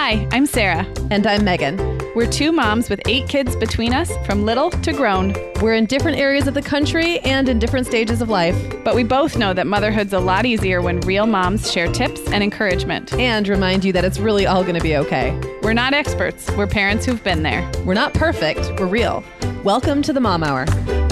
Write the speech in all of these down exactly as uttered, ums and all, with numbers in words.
Hi, I'm Sarah. And I'm Megan. We're two moms with eight kids between us, from little to grown. We're in different areas of the country and in different stages of life. But we both know that motherhood's a lot easier when real moms share tips and encouragement. And remind you that it's really all going to be okay. We're not experts. We're parents who've been there. We're not perfect. We're real. Welcome to the Mom Hour.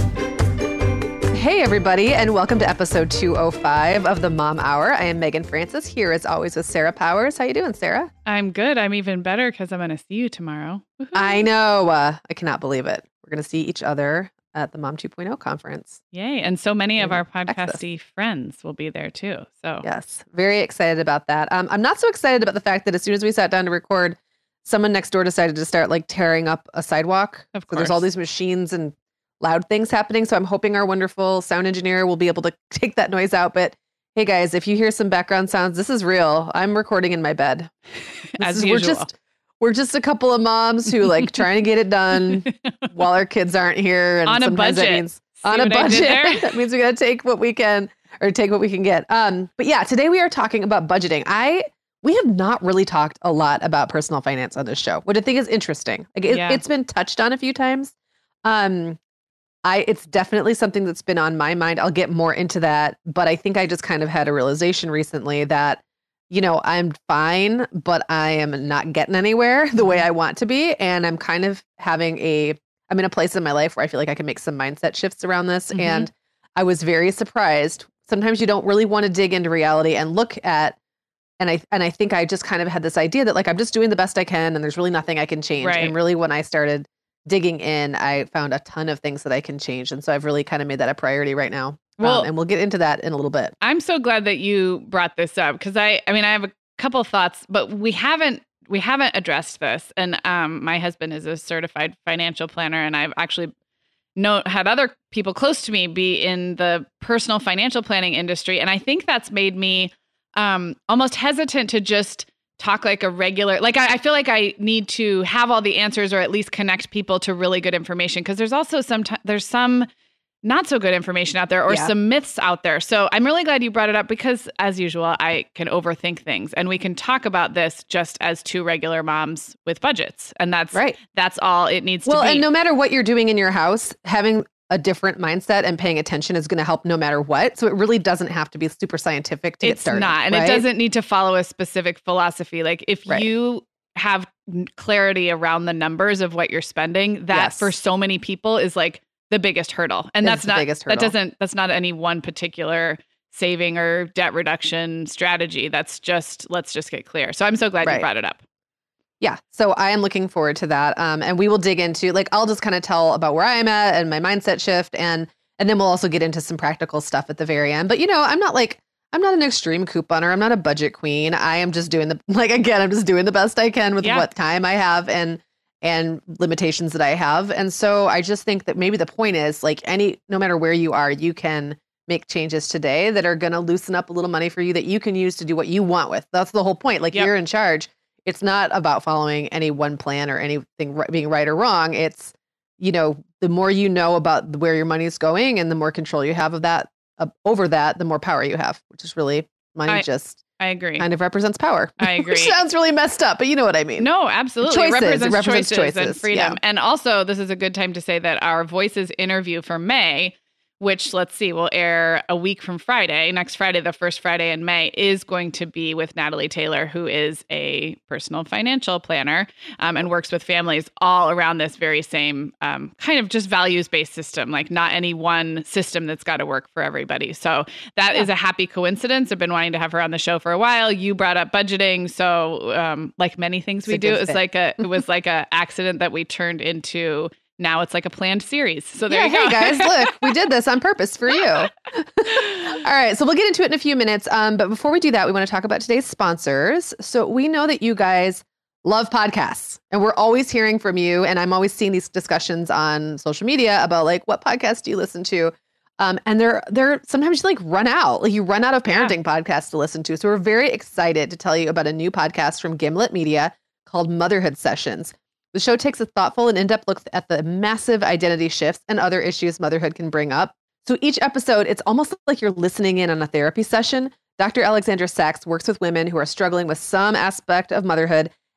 Hey, everybody, and welcome to episode two oh five of the Mom Hour. I am Megan Francis, here as always with Sarah Powers. How you doing, Sarah? I'm good. I'm even better because I'm going to see you tomorrow. Woo-hoo. I know. Uh, I cannot believe it. We're going to see each other at the Mom two point oh conference. Yay. And so many of our Texas. podcasty friends will be there too. So yes, very excited about that. Um, I'm not so excited about the fact that as soon as we sat down to record, someone next door decided to start like tearing up a sidewalk. Of So course. there's all these machines and loud things happening. So I'm hoping our wonderful sound engineer will be able to take that noise out. But hey, guys, if you hear some background sounds, this is real. I'm recording in my bed. As is, usual. We're just, we're just a couple of moms who like trying to get it done while our kids aren't here. And On a sometimes budget. That means See on a what I did there? budget. That means we got to take what we can or take what we can get. Um, but yeah, today we are talking about budgeting. I we have not really talked a lot about personal finance on this show, which I think is interesting. Like it, Yeah. it's been touched on a few times. Um, I it's definitely something that's been on my mind. I'll get more into that, but I think I just kind of had a realization recently that, you know, I'm fine, but I am not getting anywhere the way I want to be. And I'm kind of having a, I'm in a place in my life where I feel like I can make some mindset shifts around this. Mhm. And I was very surprised. Sometimes you don't really want to dig into reality and look at, and I, and I think I just kind of had this idea that like, I'm just doing the best I can and there's really nothing I can change. Right. And really when I started digging in, I found a ton of things that I can change. And so I've really kind of made that a priority right now. Well- um, and we'll get into that in a little bit. I'm so glad that you brought this up because I, I mean, I have a couple of thoughts, but we haven't, we haven't addressed this. And um, my husband is a certified financial planner, and I've actually know had other people close to me be in the personal financial planning industry, and I think that's made me um, almost hesitant to just talk like a regular. Like I, I feel like I need to have all the answers, or at least connect people to really good information, because there's also some t- there's some not so good information out there, or Yeah. some myths out there. So I'm really glad you brought it up because, as usual, I can overthink things, and we can talk about this just as two regular moms with budgets, and that's Right. That's all it needs Well, to be. and no matter what you're doing in your house, having a different mindset and paying attention is going to help no matter what. So it really doesn't have to be super scientific to it's get started. not, and right? it doesn't need to follow a specific philosophy. Like if Right. you have n- clarity around the numbers of what you're spending, that Yes. for so many people is like the biggest hurdle. And It's that's the not biggest that hurdle. doesn't that's not any one particular saving or debt reduction strategy. That's just let's just get clear. So I'm so glad you Right. brought it up. Yeah. So I am looking forward to that. Um, and we will dig into like, I'll just kind of tell about where I'm at and my mindset shift. And, and then we'll also get into some practical stuff at the very end. But, you know, I'm not like, I'm not an extreme couponer. I'm not a budget queen. I am just doing the, like, again, I'm just doing the best I can with Yeah. what time I have and, and limitations that I have. And so I just think that maybe the point is like any, no matter where you are, you can make changes today that are going to loosen up a little money for you that you can use to do what you want with. That's the whole point. Like Yep. you're in charge. It's not about following any one plan or anything ri- being right or wrong. It's, you know, the more you know about where your money is going and the more control you have of that, uh, over that, the more power you have, which is really money I- just I agree. kind of represents power. I agree. Which sounds really messed up, but you know what I mean. No, absolutely. Choices. It represents, It represents choices, and choices. freedom. Yeah. And also, this is a good time to say that our Voices interview for May, which, let's see, will air a week from Friday, next Friday, the first Friday in May, is going to be with Natalie Taylor, who is a personal financial planner um, and works with families all around this very same um, kind of just values-based system, like not any one system that's got to work for everybody. So that Yeah. is a happy coincidence. I've been wanting to have her on the show for a while. You brought up budgeting. So um, like many things It's we a do, good it was fit. like a, it was like a accident that we turned into. Now it's like a planned series. So there Yeah, you go. hey guys, look, we did this on purpose for you. All right, so we'll get into it in a few minutes. Um, but before we do that, we want to talk about today's sponsors. So we know that you guys love podcasts, and we're always hearing from you. And I'm always seeing these discussions on social media about like, what podcast do you listen to? Um, and they're they're sometimes you like run out, like you run out of parenting podcasts to listen to. So we're very excited to tell you about a new podcast from Gimlet Media called Motherhood Sessions. The show takes a thoughtful and in-depth look at the massive identity shifts and other issues motherhood can bring up. So each episode, it's almost like you're listening in on a therapy session. Doctor Alexandra Sachs works with women who are struggling with some aspect of motherhood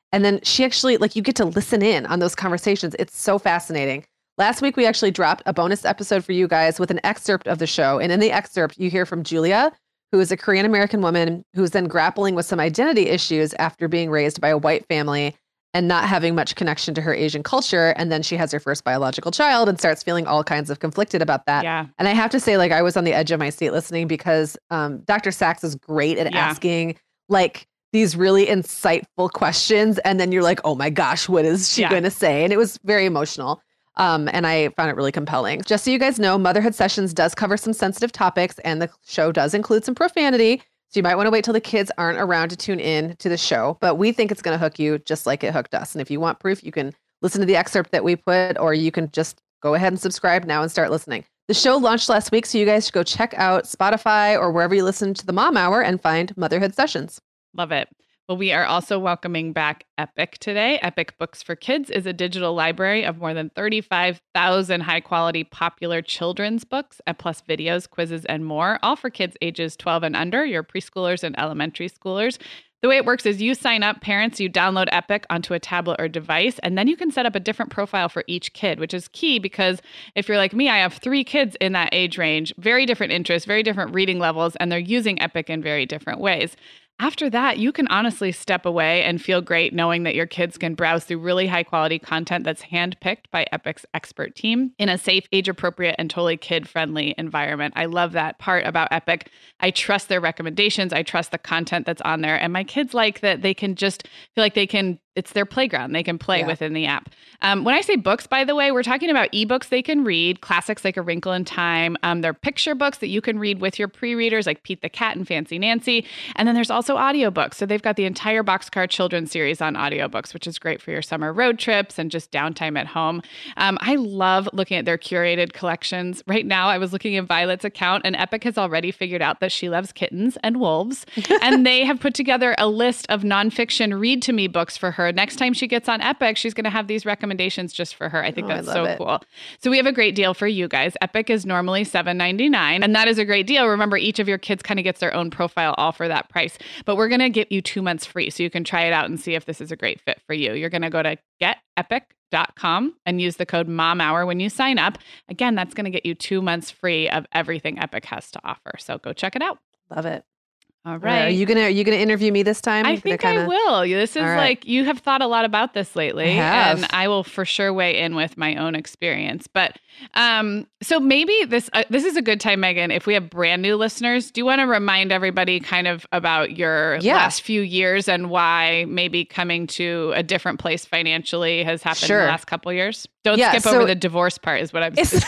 And then she actually, like, you get to listen in on those conversations. It's so fascinating. Last week, we actually dropped a bonus episode for you guys with an excerpt of the show. And in the excerpt, you hear from Julia, who is a Korean American woman who's then grappling with some identity issues after being raised by a white family and not having much connection to her Asian culture. And then she has her first biological child and starts feeling all kinds of conflicted about that. Yeah. And I have to say, like, I was on the edge of my seat listening because um, Doctor Sachs is great at Yeah. asking, like, these really insightful questions. And then you're like, oh my gosh, what is she Yeah. going to say? And it was very emotional. Um, and I found it really compelling. Just so you guys know, Motherhood Sessions does cover some sensitive topics, and the show does include some profanity. So you might want to wait till the kids aren't around to tune in to the show. But we think it's going to hook you just like it hooked us. And if you want proof, you can listen to the excerpt that we put, or you can just go ahead and subscribe now and start listening. The show launched last week, so you guys should go check out Spotify or wherever you listen to the Mom Hour and find Motherhood Sessions. Love it. Well, we are also welcoming back Epic today. Epic Books for Kids is a digital library of more than thirty-five thousand high-quality popular children's books, and plus videos, quizzes, and more, all for kids ages twelve and under, your preschoolers and elementary schoolers. The way it works is you sign up, parents, you download Epic onto a tablet or device, and then you can set up a different profile for each kid, which is key because if you're like me, I have three kids in that age range, very different interests, very different reading levels, and they're using Epic in very different ways. After that, you can honestly step away and feel great knowing that your kids can browse through really high quality content that's handpicked by Epic's expert team in a safe, age appropriate, and totally kid friendly environment. I love that part about Epic. I trust their recommendations. I trust the content that's on there. And my kids like that they can just feel like they can, it's their playground. They can play Yeah. within the app. Um, when I say books, by the way, we're talking about ebooks they can read, classics like A Wrinkle in Time. Um, they're picture books that you can read with your pre-readers like Pete the Cat and Fancy Nancy. And then there's also audiobooks. So they've got the entire Boxcar Children's series on audiobooks, which is great for your summer road trips and just downtime at home. Um, I love looking at their curated collections. Right now, I was looking at Violet's account, and Epic has already figured out that she loves kittens and wolves. And they have put together a list of nonfiction read to me books for her. Next time she gets on Epic, she's going to have these recommendations just for her. I think Oh, I that's love so it. cool. So we have a great deal for you guys. Epic is normally seven ninety-nine, and that is a great deal. Remember, each of your kids kind of gets their own profile all for that price. But we're going to give you two months free so you can try it out and see if this is a great fit for you. You're going to go to get epic dot com and use the code MOMHOUR when you sign up. Again, that's going to get you two months free of everything Epic has to offer. So go check it out. Love it. All All right. right. Are you gonna are you gonna interview me this time? I You're gonna think I kinda- will. This is All right. like, you have thought a lot about this lately, I have. and I will for sure weigh in with my own experience. But um, so maybe this uh, this is a good time, Megan, if we have brand new listeners, do you want to remind everybody kind of about your Yeah. last few years and why maybe coming to a different place financially has happened in Sure. the last couple of years? Don't Yeah, skip so- over the divorce part is what I'm It's,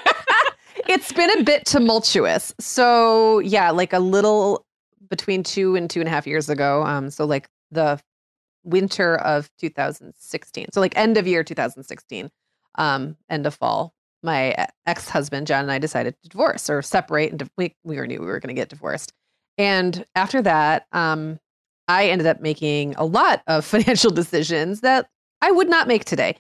it's been a bit tumultuous. So yeah, like a little between two and two and a half years ago. Um, so like the winter of two thousand sixteen. So like end of year two thousand sixteen, um, end of fall. My ex-husband John and I decided to divorce or separate, and di- we we were knew we were going to get divorced. And after that, um, I ended up making a lot of financial decisions that I would not make today.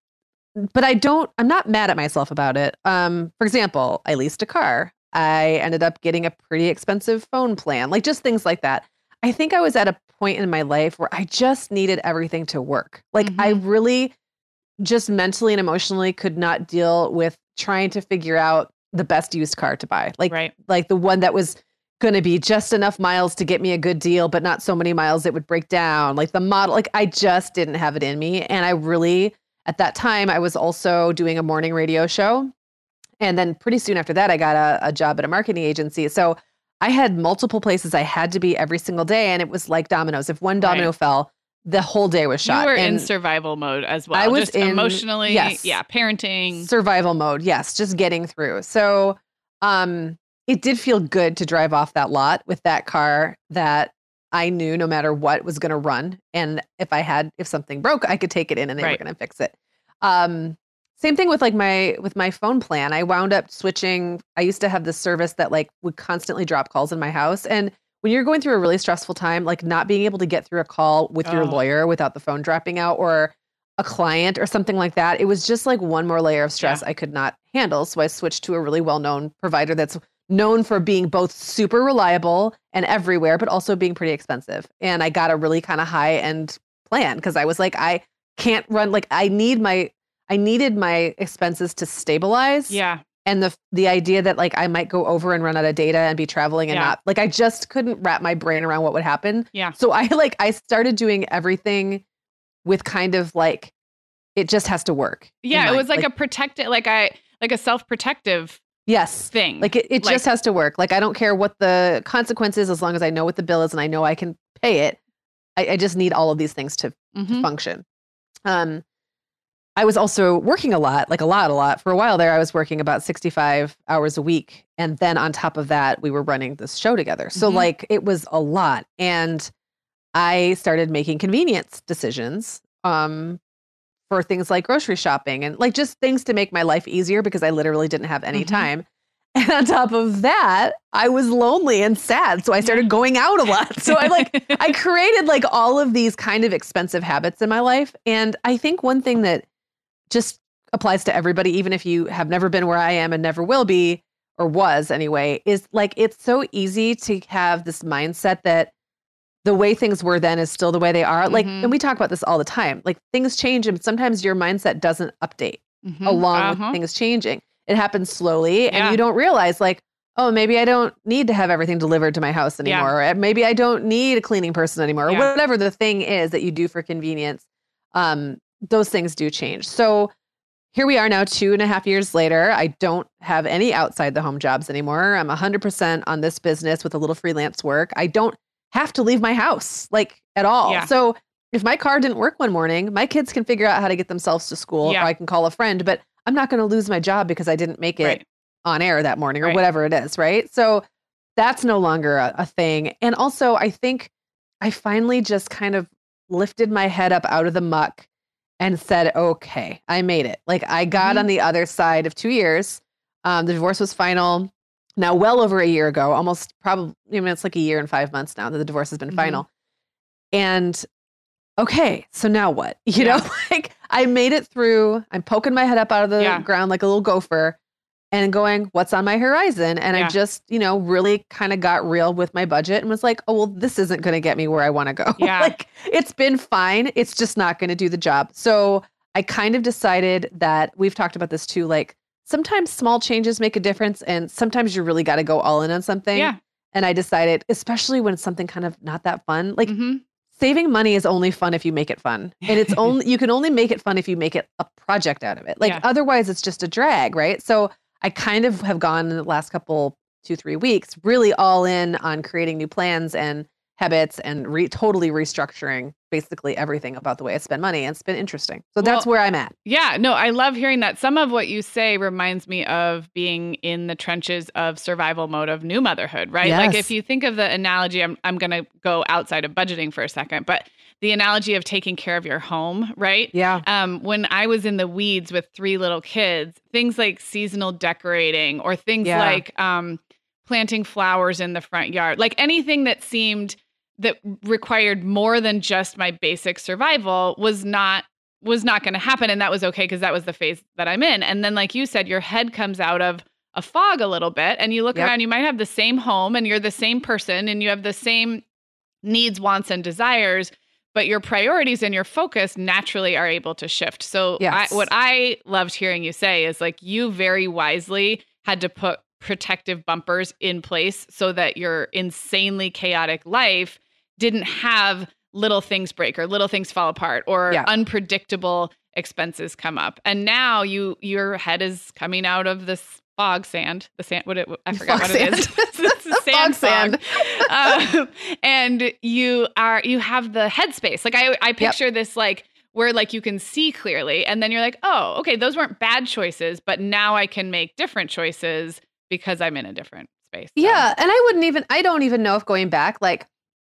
But I don't, I'm not mad at myself about it. Um, for example, I leased a car. I ended up getting a pretty expensive phone plan, like just things like that. I think I was at a point in my life where I just needed everything to work. Like Mhm. I really just mentally and emotionally could not deal with trying to figure out the best used car to buy. Like, right. like the one that was going to be just enough miles to get me a good deal, but not so many miles it would break down. Like the model, like I just didn't have it in me. And I really, at that time, I was also doing a morning radio show. And then pretty soon after that, I got a, a job at a marketing agency. So I had multiple places I had to be every single day. And it was like dominoes. If one domino Right. fell, the whole day was shot. You were and in survival mode as well. I was just in- emotionally, yes. yeah, parenting. survival mode. Yes, just getting through. So um, it did feel good to drive off that lot with that car that I knew no matter what was going to run. And if I had, if something broke, I could take it in and they Right. were going to fix it. Um, same thing with like my, with my phone plan. I wound up switching. I used to have this service that like would constantly drop calls in my house. And when you're going through a really stressful time, like not being able to get through a call with your Oh. lawyer without the phone dropping out or a client or something like that, it was just like one more layer of stress I could not handle. So I switched to a really well-known provider that's known for being both super reliable and everywhere, but also being pretty expensive. And I got a really kind of high-end plan because I was like, I can't run, like I need my, I needed my expenses to stabilize. Yeah. And the the idea that like I might go over and run out of data and be traveling and Yeah. not, like I just couldn't wrap my brain around what would happen. Yeah. So I like, I started doing everything with kind of like, it just has to work. in Yeah. It mind. was like, a protected, like I, like a self-protective yes. thing. Like it, it Like- just has to work. Like I don't care what the consequence is as long as I know what the bill is and I know I can pay it. I, I just need all of these things to, Mhm. to function. Um, I was also working a lot, like a lot, a lot. For a while there, I was working about sixty-five hours a week. And then on top of that, we were running this show together. So Mhm. like it was a lot. And I started making convenience decisions um, for things like grocery shopping and like just things to make my life easier because I literally didn't have any Mhm. time. And on top of that, I was lonely and sad. So I started going out a lot. So I like, I created like all of these kind of expensive habits in my life. And I think one thing that just applies to everybody, even if you have never been where I am and never will be, or was anyway, is like, it's so easy to have this mindset that the way things were then is still the way they are. Like, Mhm. and we talk about this all the time, like things change and sometimes your mindset doesn't update Mhm. along Uh-huh. with things changing. It happens slowly and Yeah. you don't realize like, oh, maybe I don't need to have everything delivered to my house Yeah. anymore. Or maybe I don't need a cleaning person anymore, or Yeah. whatever the thing is that you do for convenience. Um, those things do change. So here we are now, two and a half years later. I don't have any outside the home jobs anymore. I'm one hundred percent on this business with a little freelance work. I don't have to leave my house like at all. Yeah. So if my car didn't work one morning, my kids can figure out how to get themselves to school, Yeah. or I can call a friend, but I'm not going to lose my job because I didn't make it Right. on air that morning or Right. whatever it is. Right. So that's no longer a, a thing. And also, I think I finally just kind of lifted my head up out of the muck and said, okay, I made it. Like I got Mhm. on the other side of two years. Um, the divorce was final now well over a year ago, almost probably, I mean, it's like a year and five months now that the divorce has been Mhm. final. And okay, so now what? You Yeah. know, like I made it through. I'm poking my head up out of the Yeah. ground like a little gopher and going, what's on my horizon? And I Yeah. just, you know, really kind of got real with my budget and was like, oh, well, this isn't going to get me where I want to go. Yeah. Like it's been fine. It's just not going to do the job. So I kind of decided that we've talked about this too. Like sometimes small changes make a difference and sometimes you really got to go all in on something. Yeah. And I decided, especially when it's something kind of not that fun, like Mhm. saving money is only fun if you make it fun. And it's only, you can only make it fun if you make it a project out of it. Like Yeah. otherwise it's just a drag, right? So I kind of have gone in the last couple, two, three weeks, really all in on creating new plans and habits and re- totally restructuring basically everything about the way I spend money. And it's been interesting. So that's Well, where I'm at. Yeah, no, I love hearing that. Some of what you say reminds me of being in the trenches of survival mode of new motherhood, right? Like Yes. if you think of the analogy, I'm I'm going to go outside of budgeting for a second, but the analogy of taking care of your home, right? Yeah. Um, when I was in the weeds with three little kids, things like seasonal decorating or things Yeah. like um, planting flowers in the front yard, like anything that seemed that required more than just my basic survival was not was not going to happen. And that was okay because that was the phase that I'm in. And then, like you said, your head comes out of a fog a little bit and you look Yep. around, you might have the same home and you're the same person and you have the same needs, wants, and desires, but your priorities and your focus naturally are able to shift. So Yes. I, what I loved hearing you say is like you very wisely had to put protective bumpers in place so that your insanely chaotic life didn't have little things break or little things fall apart or Yeah. unpredictable expenses come up. And now you your head is coming out of this fog sand, the sand, what it, I forgot Fog what it is. It's a sand Fog fog. Um, and you are, you have the headspace. Like I, I picture this like where like you can see clearly and then you're like, oh, okay, those weren't bad choices, but now I can make different choices because I'm in a different space. So, Yeah. And I wouldn't even, I don't even know if going back, like,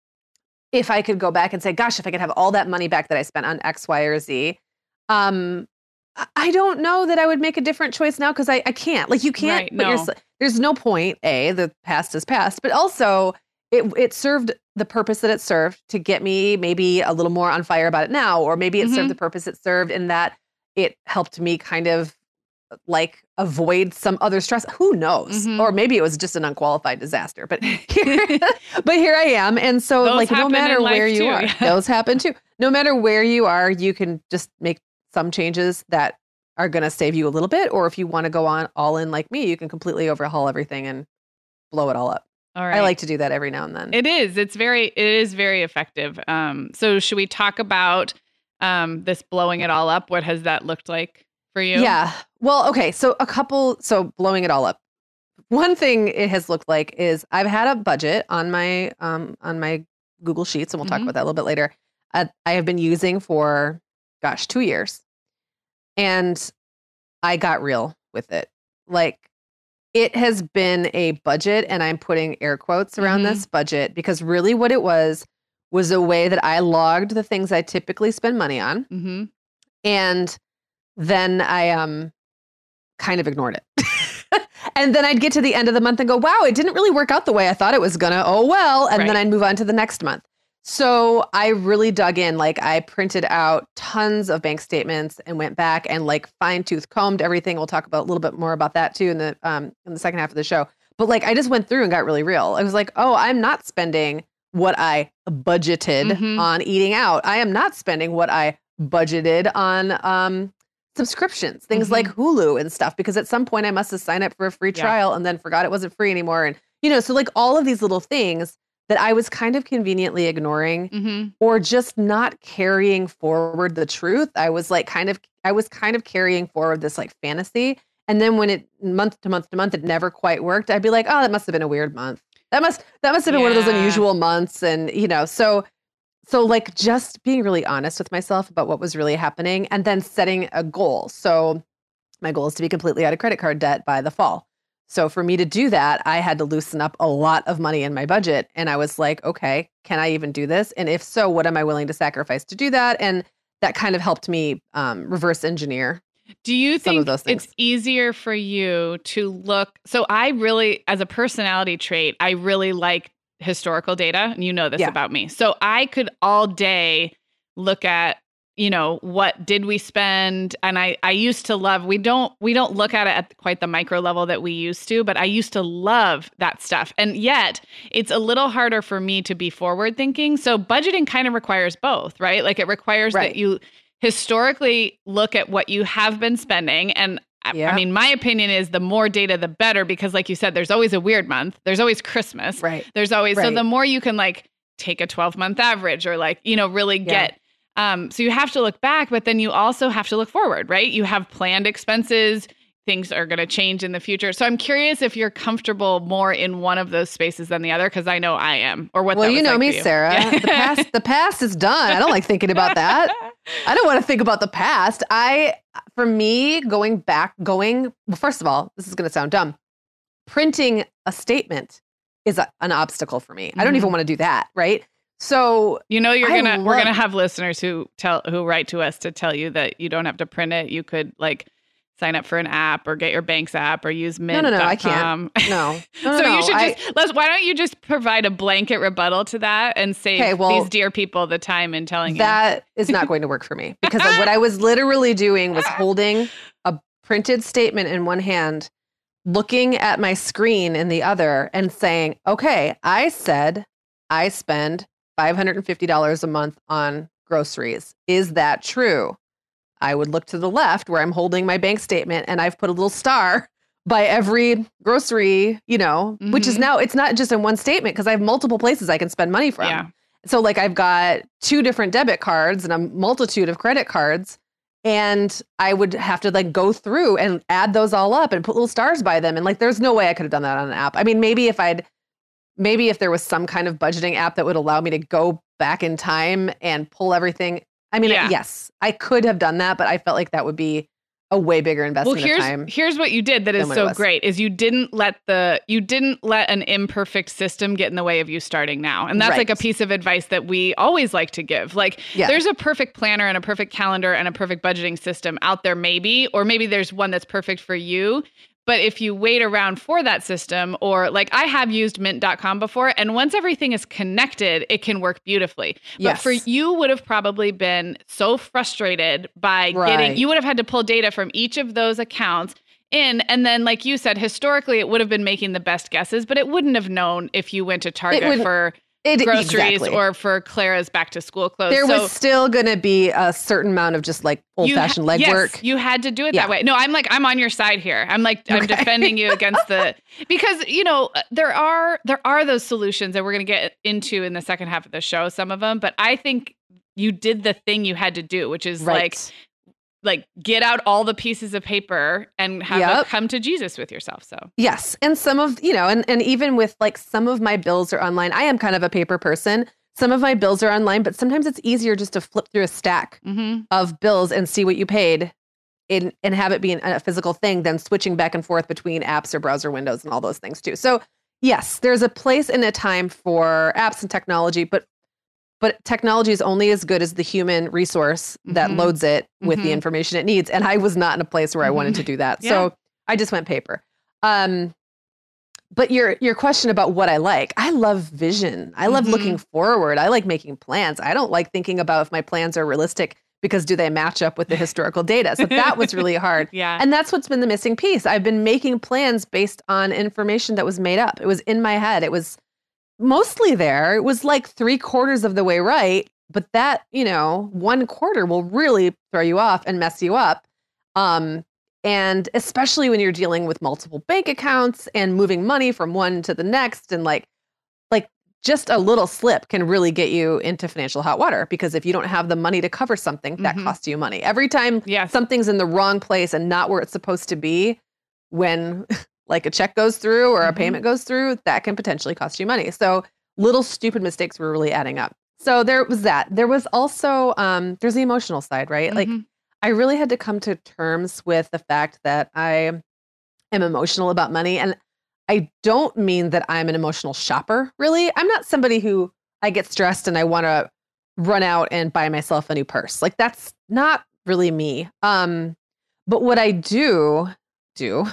if I could go back and say, gosh, if I could have all that money back that I spent on X, Y, or Z, um, I- I don't know that I would make a different choice now because I, I can't. Like you can't. Right, put no. yourse- there's no point. A, the past is past, but also it it served the purpose that it served to get me maybe a little more on fire about it now, or maybe it Mhm. served the purpose it served in that it helped me kind of like avoid some other stress. Who knows? Mhm. Or maybe it was just an unqualified disaster. But here, but here I am. And so Those like no happen matter in life where you too, are, yeah. those happen too. No matter where you are, you can just make some changes that are going to save you a little bit. Or if you want to go on all in like me, you can completely overhaul everything and blow it all up. All right. I like to do that every now and then. It is. It's very, it is very effective. Um, so should we talk about um, this blowing it all up? What has that looked like for you? Yeah. Well, okay. So a couple, so blowing it all up. One thing it has looked like is I've had a budget on my, um, on my Google Sheets, and we'll talk Mhm. about that a little bit later. Uh, I have been using for, gosh, two years. And I got real with it. Like, it has been a budget, and I'm putting air quotes around Mhm. this budget because really what it was was a way that I logged the things I typically spend money on, Mm-hmm. and then I um kind of ignored it. And then I'd get to the end of the month and go, wow, it didn't really work out the way I thought it was gonna. Oh well. And Right. then I'd move on to the next month. So I really dug in. Like I printed out tons of bank statements and went back and like fine tooth combed everything. We'll talk about a little bit more about that too in the um in the second half of the show. But like I just went through and got really real. I was like, oh, I'm not spending what I budgeted Mhm. on eating out. I am not spending what I budgeted on um subscriptions, things Mhm. like Hulu and stuff, because at some point I must have signed up for a free Yeah. trial and then forgot it wasn't free anymore. And, you know, so like all of these little things that I was kind of conveniently ignoring Mm-hmm. or just not carrying forward the truth. I was like kind of, I was kind of carrying forward this like fantasy. And then when it month to month to month, it never quite worked. I'd be like, oh, that must have been a weird month. That must, that must have been one of those Yeah. unusual months. And, you know, so So like just being really honest with myself about what was really happening and then setting a goal. So my goal is to be completely out of credit card debt by the fall. So for me to do that, I had to loosen up a lot of money in my budget. And I was like, okay, can I even do this? And if so, what am I willing to sacrifice to do that? And that kind of helped me um, reverse engineer. Do you Some of think those things. it's easier for you to look? So I really, as a personality trait, I really like historical data, and you know this Yeah. about me. So I could all day look at, you know, what did we spend? And I, I used to love, we don't, we don't look at it at quite the micro level that we used to, but I used to love that stuff. And yet it's a little harder for me to be forward thinking. So budgeting kind of requires both, right? Like it requires Right. that you historically look at what you have been spending. And I- Yeah. I mean, my opinion is the more data, the better, because like you said, there's always a weird month. There's always Christmas. Right. There's always, so Right. the more you can like take a twelve month average or like, you know, really Yeah. get, um, so you have to look back, but then you also have to look forward, right? You have planned expenses. Things are going to change in the future. So I'm curious if you're comfortable more in one of those spaces than the other, because I know I am, or what Well, that you was know like me, for you. Sarah. Yeah. The past, the past is done. I don't like thinking about that. I don't want to think about the past. I, for me, going back, going, well, first of all, this is going to sound dumb. Printing a statement is a, an obstacle for me. I don't Mhm. even want to do that. Right. So, You know, you're I gonna we're love- gonna have listeners who tell who write to us to tell you that you don't have to print it. You could like sign up for an app or get your bank's app or use mint. no, no, no, I can't. No, no, no, so no, you should I- just let's. Why don't you just provide a blanket rebuttal to that and save Okay, well, these dear people the time in telling that is not going to work for me because what I was literally doing was holding a printed statement in one hand, looking at my screen in the other and saying, okay, I said I spend five hundred fifty dollars a month on groceries. Is that true? I would look to the left where I'm holding my bank statement and I've put a little star by every grocery, you know, which is Mhm. now, it's not just in one statement because I have multiple places I can spend money you. from. Yeah. So like I've got two different debit cards and a multitude of credit cards. And I would have to like go through and add those all up and put little stars by them. And like, there's no way I could have done that on an app. I mean, maybe if I'd, maybe if there was some kind of budgeting app that would allow me to go back in time and pull everything. I mean, Yeah. yes, I could have done that, but I felt like that would be a way bigger Well, investment here's of time. here's what you did that is than what it so was. great is you didn't let the you didn't let an imperfect system get in the way of you starting now. And that's like a Right. piece of advice that we always like to give. Like Yeah. there's a perfect planner and a perfect calendar and a perfect budgeting system out there maybe, or maybe there's one that's perfect for you. But if you wait around for that system, or like I have used mint dot com before, and once everything is connected, it can work beautifully. But Yes. for you would have probably been so frustrated by Right. getting, you would have had to pull data from each of those accounts in. And then, like you said, historically, it would have been making the best guesses, but it wouldn't have known if you went to Target for It, groceries exactly. or for Clara's back to school clothes. There so was still going to be a certain amount of just like old fashioned ha- legwork. Yes, you had to do it yeah. that way. No, I'm like, I'm on your side here. I'm like, I'm okay. defending you against the, because, you know, there are, there are those solutions that we're going to get into in the second half of the show, some of them, but I think you did the thing you had to do, which is right. like, like get out all the pieces of paper and have yep. a come to Jesus with yourself. So yes. And some of, you know, and, and even with like some of my bills are online. I am kind of a paper person. Some of my bills are online, but sometimes it's easier just to flip through a stack mm-hmm. of bills and see what you paid in, and have it be a physical thing than switching back and forth between apps or browser windows and all those things too. So yes, there's a place and a time for apps and technology, but But technology is only as good as the human resource that mm-hmm. loads it with mm-hmm. the information it needs. And I was not in a place where I wanted to do that. Yeah. So I just went paper. Um, but your your question about what I like, I love vision. I love mm-hmm. looking forward. I like making plans. I don't like thinking about if my plans are realistic because do they match up with the historical data? So that was really hard. Yeah. And that's what's been the missing piece. I've been making plans based on information that was made up. It was in my head. It was mostly there. It was like three quarters of the way right. But that, you know, one quarter will really throw you off and mess you up. Um, and especially when you're dealing with multiple bank accounts and moving money from one to the next. And like, like just a little slip can really get you into financial hot water, because if you don't have the money to cover something, that mm-hmm. costs you money. Every time yes. something's in the wrong place and not where it's supposed to be, when like a check goes through or a mm-hmm. payment goes through, that can potentially cost you money. So little stupid mistakes were really adding up. So there was that. There was also, um, there's the emotional side, right? Mm-hmm. Like I really had to come to terms with the fact that I am emotional about money. And I don't mean that I'm an emotional shopper, really. I'm not somebody who I get stressed and I want to run out and buy myself a new purse. Like that's not really me. Um, but what I do do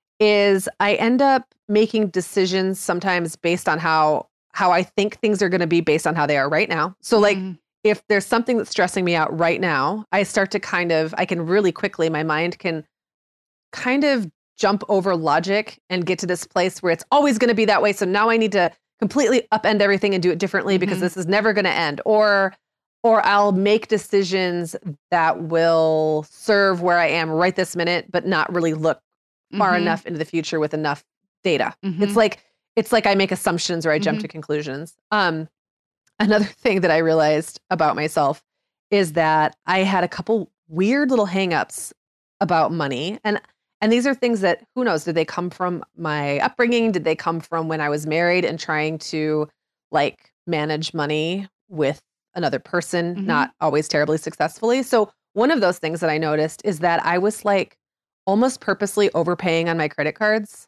is I end up making decisions sometimes based on how how I think things are going to be based on how they are right now. So like mm-hmm. if there's something that's stressing me out right now, I start to kind of, I can really quickly, my mind can kind of jump over logic and get to this place where it's always going to be that way. So now I need to completely upend everything and do it differently because mm-hmm. this is never going to end. Or or I'll make decisions that will serve where I am right this minute, but not really look far mm-hmm. enough into the future with enough data. Mm-hmm. It's like It's like I make assumptions or I jump mm-hmm. to conclusions. Um, another thing that I realized about myself is that I had a couple weird little hangups about money. And and these are things that, who knows, did they come from my upbringing? Did they come from when I was married and trying to like manage money with another person, mm-hmm. not always terribly successfully? So one of those things that I noticed is that I was like almost purposely overpaying on my credit cards.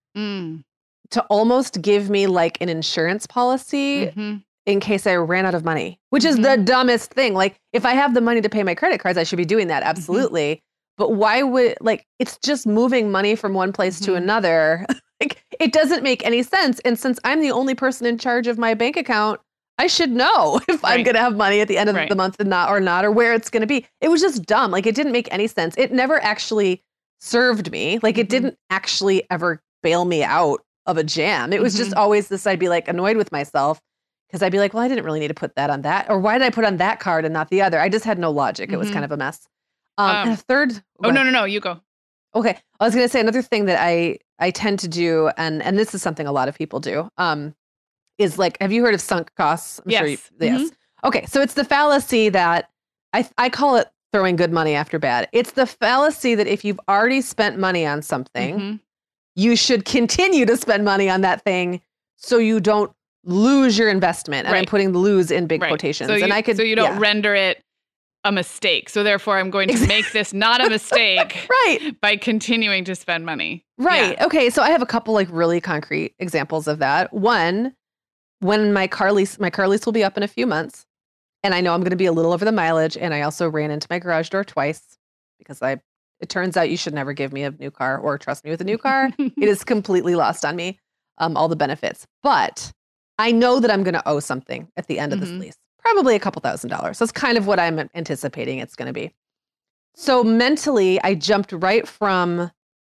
Mm. To almost give me like an insurance policy mm-hmm. in case I ran out of money, which mm-hmm. is the dumbest thing. Like if I have the money to pay my credit cards, I should be doing that. Absolutely. Mm-hmm. But why would, like, it's just moving money from one place mm-hmm. to another. Like it doesn't make any sense. And since I'm the only person in charge of my bank account, I should know if right. I'm going to have money at the end of right. the month and not, or not, or where it's going to be. It was just dumb. Like it didn't make any sense. It never actually served me. Like it mm-hmm. didn't actually ever bail me out of a jam. It was mm-hmm. just always this, I'd be like annoyed with myself because I'd be like, well, I didn't really need to put that on that. Or why did I put on that card and not the other? I just had no logic. Mm-hmm. It was kind of a mess. Um, um and a third. Oh, no, no, no, you go. Okay. I was going to say another thing that I, I tend to do, and, and this is something a lot of people do, um, is like, have you heard of sunk costs? I'm yes. Sure you, mm-hmm. yes. Okay. So it's the fallacy that I, I call it throwing good money after bad. It's the fallacy that if you've already spent money on something, mm-hmm. you should continue to spend money on that thing so you don't lose your investment. And right. I'm putting the lose in big right. quotations. So you, and I could, so you don't yeah. render it a mistake. So therefore I'm going to exactly. make this not a mistake right. by continuing to spend money. Right. Yeah. Okay. So I have a couple like really concrete examples of that. One, when my car lease, my car lease will be up in a few months and I know I'm going to be a little over the mileage. And I also ran into my garage door twice because I It turns out you should never give me a new car or trust me with a new car. It is completely lost on me, um, all the benefits. But I know that I'm going to owe something at the end of mm-hmm. this lease, probably a couple thousand dollars. That's kind of what I'm anticipating it's going to be. So mentally, I jumped right from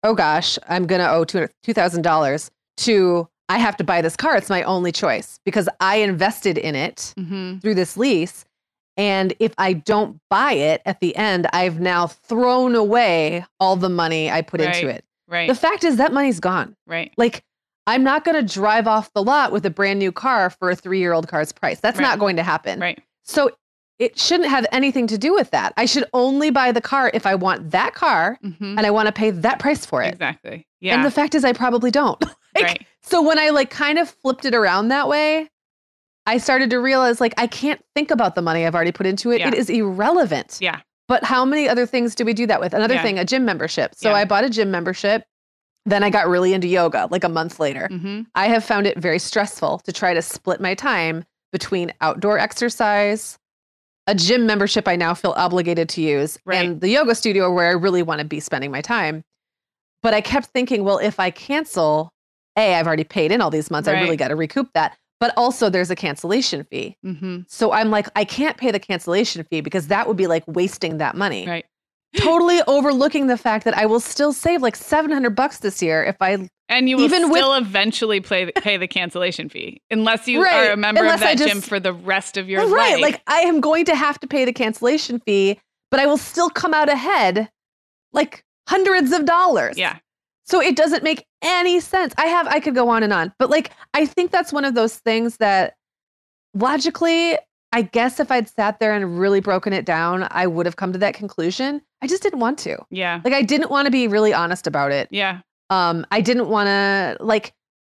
oh gosh, I'm going to owe two thousand dollars to I have to buy this car. It's my only choice because I invested in it Mm-hmm. through this lease. And if I don't buy it at the end, I've now thrown away all the money I put into Right. it. Right. The fact is that money's gone. Right. Like, I'm not going to drive off the lot with a brand new car for a three-year-old car's price. That's Right. not going to happen. Right. So it shouldn't have anything to do with that. I should only buy the car if I want that car Mm-hmm. and I want to pay that price for it. Exactly. Yeah. And the fact is I probably don't. Like, Right. So when I like kind of flipped it around that way, I started to realize like I can't think about the money I've already put into it. Yeah. It is irrelevant. Yeah. But how many other things do we do that with? Another Yeah. thing, a gym membership. So Yeah. I bought a gym membership. Then I got really into yoga like a month later. Mm-hmm. I have found it very stressful to try to split my time between outdoor exercise, a gym membership I now feel obligated to use, Right. and the yoga studio where I really want to be spending my time. But I kept thinking, well, if I cancel, A, I've already paid in all these months. I really Right. got to recoup that. But also there's a cancellation fee. Mm-hmm. So I'm like, I can't pay the cancellation fee because that would be like wasting that money. Right. Totally overlooking the fact that I will still save like seven hundred bucks this year if I And you will Even with- still eventually play, pay the cancellation fee unless you Right. are a member Unless of I that just- gym for the rest of your right. life. Like I am going to have to pay the cancellation fee, but I will still come out ahead like hundreds of dollars. yeah. So it doesn't make any sense. I have, I could go on and on, but like, I think that's one of those things that logically, I guess if I'd sat there and really broken it down, I would have come to that conclusion. I just didn't want to. Yeah. Like, I didn't want to be really honest about it. Yeah. Um, I didn't want to like,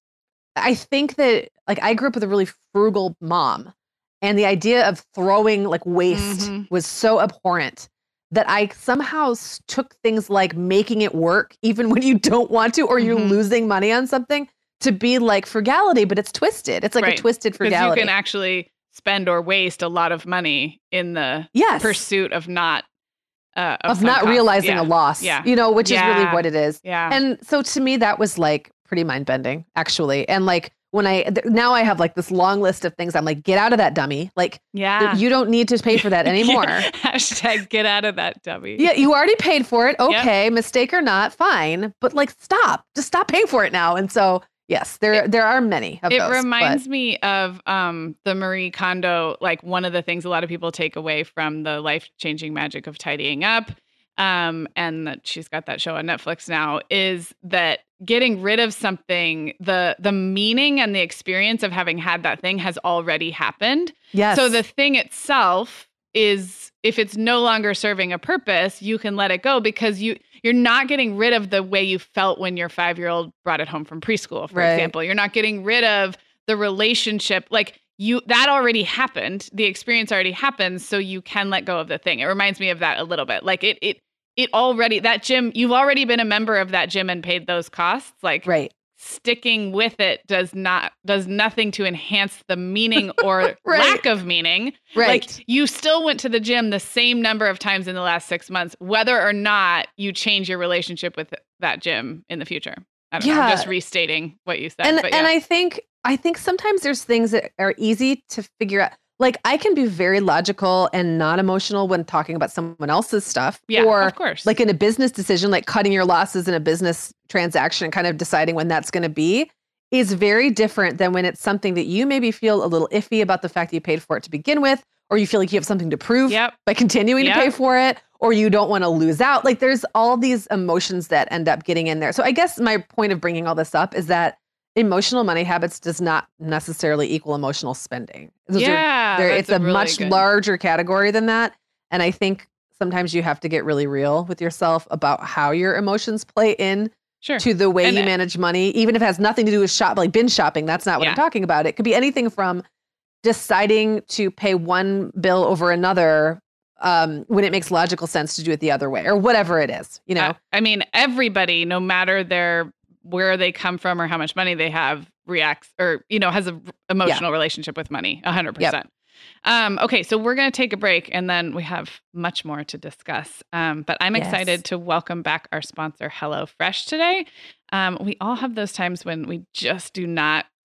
I think that like I grew up with a really frugal mom and the idea of throwing like waste Mhm. was so abhorrent that I somehow s- took things like making it work even when you don't want to, or you're Mhm. losing money on something to be like frugality, but it's twisted. It's like Right. a twisted Because you frugality. can actually spend or waste a lot of money in the yes. pursuit of not uh, of some not cost. realizing yeah. a loss, Yeah. you know, which is really Yeah. what it is. Yeah. And so to me, that was like pretty mind bending, actually. And like when I th- now I have like this long list of things. I'm like, get out of that, dummy. Like yeah. you don't need to pay for that anymore. Yeah. Hashtag get out of that dummy. Yeah, you already paid for it. Okay, mistake or not, fine. But like, stop. Just stop paying for it now. And so, yes, there there are many of It those. reminds but- me of um, the Marie Kondo, like one of the things a lot of people take away from the life-changing magic of tidying up, um, and that she's got that show on Netflix now, is that getting rid of something, the the meaning and the experience of having had that thing has already happened. yes. So the thing itself is, if it's no longer serving a purpose, you can let it go because you you're not getting rid of the way you felt when your five-year-old brought it home from preschool, for Right. example. You're not getting rid of the relationship. Like you, that already happened. The experience already happened, so you can let go of the thing. It reminds me of that a little bit. Like it it it already, that gym, you've already been a member of that gym and paid those costs. Like right. sticking with it does not does nothing to enhance the meaning or Right. lack of meaning. Right. Like you still went to the gym the same number of times in the last six months, whether or not you change your relationship with that gym in the future. I don't know. I'm Yeah. just restating what you said. and but yeah. and I think I think sometimes there's things that are easy to figure out. Like I can be very logical and not emotional when talking about someone else's stuff. yeah, or of course. like in a business decision, like cutting your losses in a business transaction and kind of deciding when that's going to be is very different than when it's something that you maybe feel a little iffy about the fact that you paid for it to begin with, or you feel like you have something to prove Yep. by continuing Yep. to pay for it, or you don't want to lose out. Like there's all these emotions that end up getting in there. So I guess my point of bringing all this up is that emotional money habits does not necessarily equal emotional spending. Those are- yeah. there, that's it's a really much good- larger category than that. And I think sometimes you have to get really real with yourself about how your emotions play in Sure. to the way And you I- manage money, even if it has nothing to do with shop, like binge shopping. That's not what Yeah. I'm talking about. It could be anything from deciding to pay one bill over another um, when it makes logical sense to do it the other way, or whatever it is, you know? Uh, I mean, everybody, no matter their where they come from or how much money they have, reacts or you know has a emotional relationship with money. A hundred Yep. percent. Um, okay, so we're going to take a break, and then we have much more to discuss. Um, but I'm Yes. excited to welcome back our sponsor, HelloFresh, today. Um, we all have those times when we just do not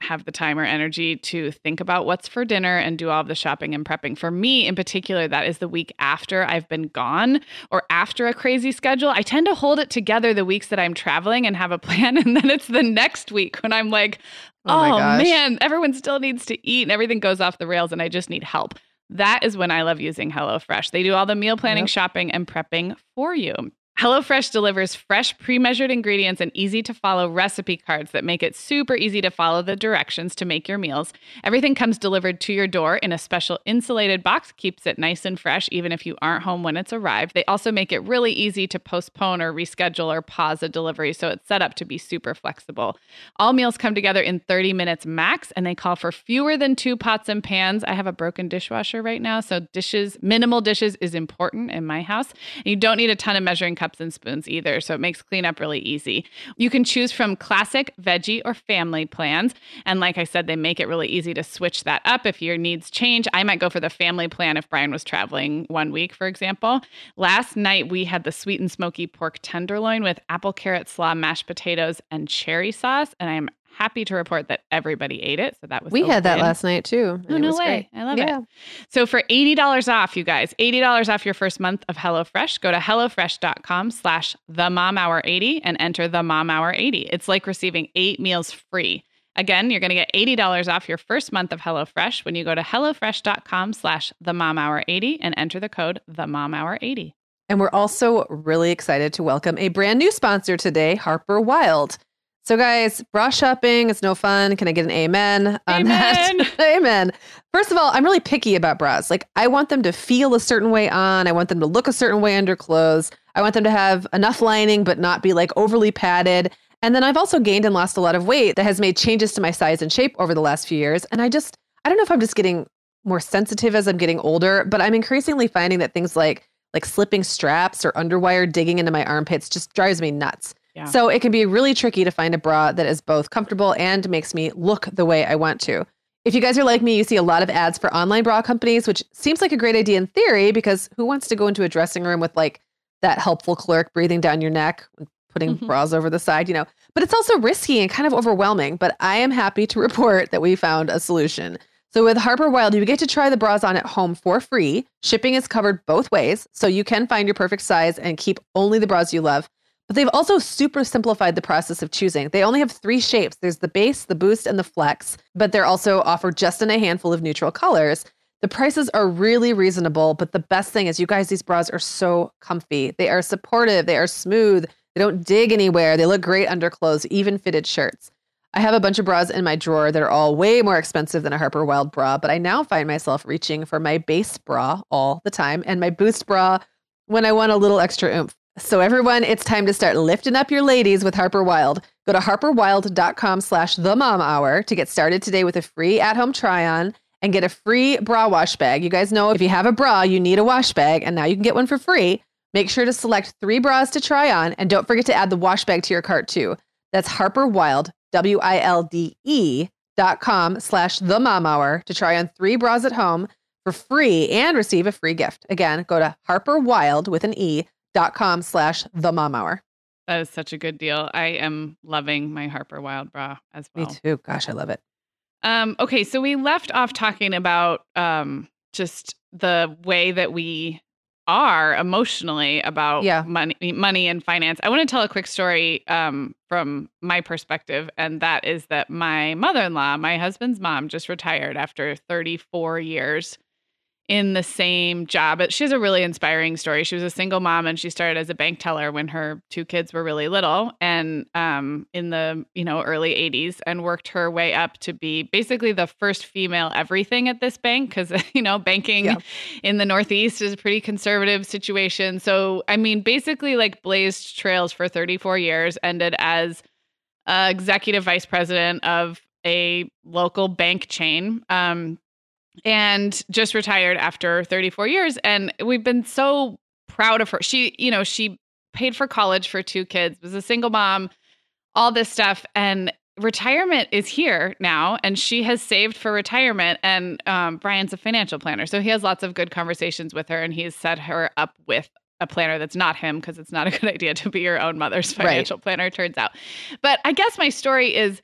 have the time or energy to think about what's for dinner and do all of the shopping and prepping. For me in particular, that is the week after I've been gone or after a crazy schedule. I tend to hold it together the weeks that I'm traveling and have a plan. And then it's the next week when I'm like, oh, Oh my oh gosh. man, everyone still needs to eat and everything goes off the rails and I just need help. That is when I love using HelloFresh. They do all the meal planning, Yep. shopping, and prepping for you. HelloFresh delivers fresh, pre-measured ingredients and easy-to-follow recipe cards that make it super easy to follow the directions to make your meals. Everything comes delivered to your door in a special insulated box, keeps it nice and fresh even if you aren't home when it's arrived. They also make it really easy to postpone or reschedule or pause a delivery, so it's set up to be super flexible. All meals come together in thirty minutes max, and they call for fewer than two pots and pans. I have a broken dishwasher right now, so dishes, minimal dishes is important in my house. And you don't need a ton of measuring cups and spoons either, so it makes cleanup really easy. You can choose from classic, veggie, or family plans. And like I said, they make it really easy to switch that up if your needs change. I might go for the family plan if Brian was traveling one week, for example. Last night, we had the sweet and smoky pork tenderloin with apple, carrot, slaw, mashed potatoes, and cherry sauce. And I'm happy to report that everybody ate it. So that was We a had that win. last night too. and Oh, it no was way. great. I love Yeah. it. So for eighty dollars off, you guys, eighty dollars off your first month of HelloFresh, go to HelloFresh.com slash the mom hour 80 and enter the mom hour 80. It's like receiving eight meals free. Again, you're going to get eighty dollars off your first month of HelloFresh when you go to HelloFresh.com slash the mom hour 80 and enter the code the mom hour 80. And we're also really excited to welcome a brand new sponsor today, Harper Wilde. So guys, bra shopping is no fun. Can I get an amen on that? Amen. Amen. First of all, I'm really picky about bras. Like I want them to feel a certain way on. I want them to look a certain way under clothes. I want them to have enough lining, but not be like overly padded. And then I've also gained and lost a lot of weight that has made changes to my size and shape over the last few years. And I just, I don't know if I'm just getting more sensitive as I'm getting older, but I'm increasingly finding that things like like slipping straps or underwire digging into my armpits just drives me nuts. Yeah. So it can be really tricky to find a bra that is both comfortable and makes me look the way I want to. If you guys are like me, you see a lot of ads for online bra companies, which seems like a great idea in theory, because who wants to go into a dressing room with like that helpful clerk breathing down your neck, putting Mhm. bras over the side, you know, but it's also risky and kind of overwhelming. But I am happy to report that we found a solution. So with Harper Wilde, you get to try the bras on at home for free. Shipping is covered both ways, so you can find your perfect size and keep only the bras you love. But they've also super simplified the process of choosing. They only have three shapes. There's the base, the boost, and the flex, but they're also offered just in a handful of neutral colors. The prices are really reasonable, but the best thing is you guys, these bras are so comfy. They are supportive. They are smooth. They don't dig anywhere. They look great under clothes, even fitted shirts. I have a bunch of bras in my drawer that are all way more expensive than a Harper Wilde bra, but I now find myself reaching for my base bra all the time and my boost bra when I want a little extra oomph. So everyone, it's time to start lifting up your ladies with Harper Wilde. Go to harperwilde.com slash the mom hour to get started today with a free at-home try-on and get a free bra wash bag. You guys know if you have a bra, you need a wash bag, and now you can get one for free. Make sure to select three bras to try on, and don't forget to add the wash bag to your cart too. That's Harper Wilde, W I L D E dot com slash the mom hour to try on three bras at home for free and receive a free gift. Again, go to harperwilde with an E dot com slash the mom hour. That is such a good deal. I am loving my Harper Wilde bra as well. Me too. Gosh, I love it. Um, okay, so we left off talking about um, just the way that we are emotionally about Yeah. money, money and finance. I want to tell a quick story um, from my perspective, and that is that my mother-in-law, my husband's mom, just retired after thirty-four years in the same job. But she has a really inspiring story. She was a single mom and she started as a bank teller when her two kids were really little and um, in the, you know, early eighties, and worked her way up to be basically the first female everything at this bank because, you know, banking Yeah. in the Northeast is a pretty conservative situation. So, I mean, basically like blazed trails for thirty-four years, ended as uh, executive vice president of a local bank chain. Um, and just retired after thirty-four years. And we've been so proud of her. She, you know, she paid for college for two kids, was a single mom, all this stuff. And retirement is here now. And she has saved for retirement. And um, Brian's a financial planner. So he has lots of good conversations with her. And he's set her up with a planner that's not him, because it's not a good idea to be your own mother's financial planner, it turns out. But I guess my story is,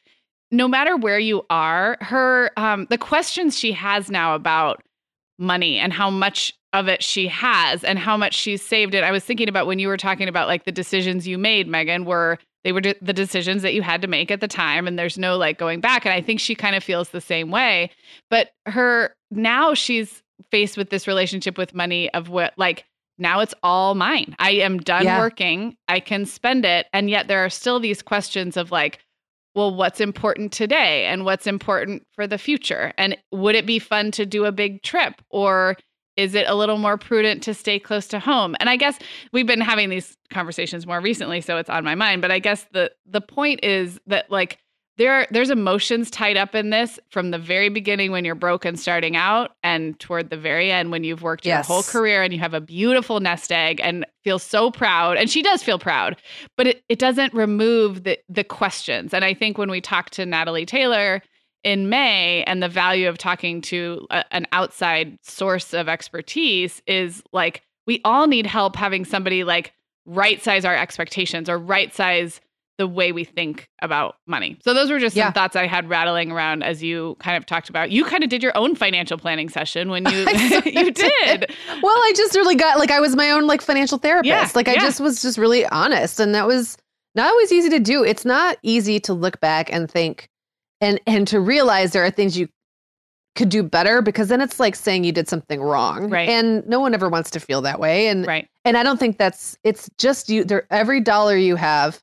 no matter where you are, her um, the questions she has now about money and how much of it she has and how much she's saved it. I was thinking about when you were talking about like the decisions you made, Megan, were they were de- the decisions that you had to make at the time, and there's no like going back. And I think she kind of feels the same way. But her now she's faced with this relationship with money of what like now it's all mine. I am done Yeah. working. I can spend it. And yet there are still these questions of like, well, what's important today and what's important for the future? And would it be fun to do a big trip, or is it a little more prudent to stay close to home? And I guess we've been having these conversations more recently, so it's on my mind. But I guess the the point is that like there there's emotions tied up in this from the very beginning when you're broke and starting out, and toward the very end when you've worked Yes. your whole career and you have a beautiful nest egg and feel so proud. And she does feel proud, but it, it doesn't remove the the questions. And I think when we talked to Natalie Taylor in May, and the value of talking to a, an outside source of expertise is like, we all need help having somebody like right size our expectations or right size the way we think about money. So those were just Yeah. some thoughts I had rattling around as you kind of talked about. You kind of did your own financial planning session when you I sort of you did. Well, I just really got like I was my own like financial therapist. Yeah, like I yeah. just was just really honest, and that was not always easy to do. It's not easy to look back and think and and to realize there are things you could do better, because then it's like saying you did something wrong. Right. And no one ever wants to feel that way. And Right. and I don't think that's it's just you there every dollar you have,